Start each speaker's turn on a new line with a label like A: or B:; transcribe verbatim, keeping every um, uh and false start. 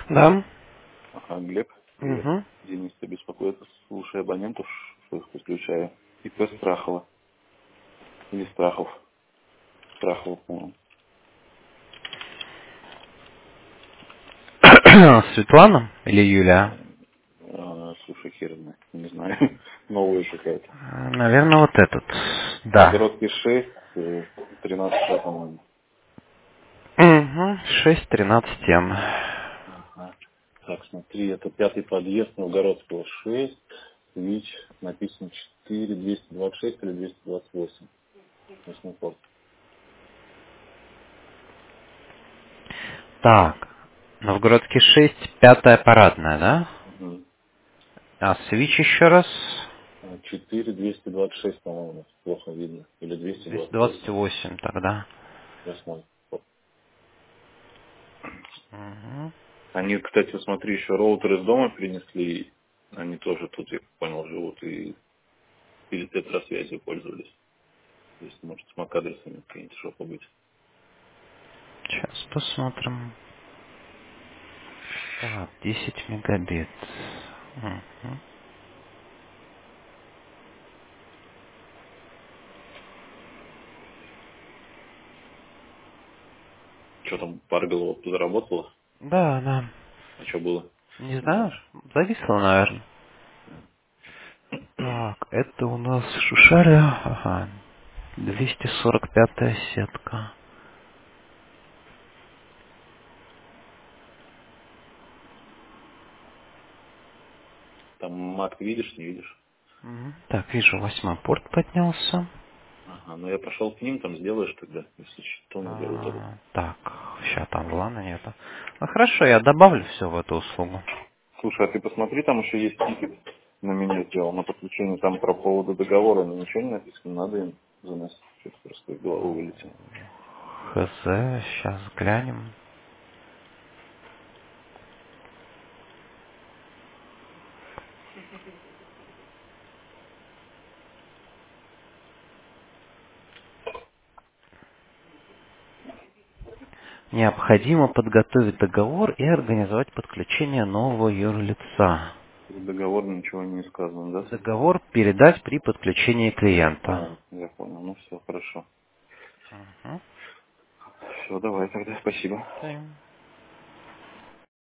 A: Да.
B: Ага, Глеб, привет.
A: Угу.
B: Денис, ты беспокоит, слушай абонентов, что их подключаю. ИП Страхова. Или Страхов. Страхова, по-моему.
A: Светлана или Юля?
B: А, слушай, хер знает, не знаю. Новая какая-то.
A: Наверное, вот этот. Да.
B: Новгородский шесть, э, тринадцать, по-моему.
A: Угу. шесть тринадцать м.
B: Ага. Так, смотри, это пятый подъезд Новгородского шесть. ВИЧ написано четыре двести двадцать шесть или двести двадцать восемь. Восьмой порт.
A: Так. Новгородский шесть, пятая парадная, да?
B: Угу.
A: А свич еще раз?
B: четыре двести двадцать шесть, по-моему, плохо видно. Или двести
A: двести
B: двадцать
A: двадцать
B: восемь.
A: восемь тогда.
B: Восьмой.
A: Угу.
B: Они, кстати, смотри, еще роутер из дома принесли. Они тоже тут, я понял, живут и перед тетрасвязью пользовались. То есть, может, с мак-адресами какие-нибудь шопы быть.
A: Сейчас посмотрим. Так, десять мегабит. Угу.
B: Что там, пара голов заработала?
A: Да, да.
B: А что было?
A: Не
B: Не
A: знаю,
B: знаешь?
A: зависло, наверное. Так, это у нас Шушаря. Ага. двести сорок пятая сетка.
B: Там мат видишь, не видишь?
A: Мгм. Так, вижу, восьмой порт поднялся.
B: Ага, ну я пошел к ним, там сделаешь тогда, если что, наберу тогда.
A: А, так, сейчас там влана нету. Ну хорошо, я добавлю все в эту услугу.
B: Слушай, а ты посмотри, там еще есть тикет на меня сделал, на подключение там про поводу договора, но ничего не написано, надо им заносить. Что-то просто из головы вылетело.
A: Хз, сейчас глянем. Необходимо подготовить договор и организовать подключение нового юрлица.
B: Про договор ничего не сказано, да?
A: Договор передать при подключении клиента.
B: А, я понял, ну все, хорошо.
A: Угу.
B: Все, давай тогда, спасибо.
A: Окей.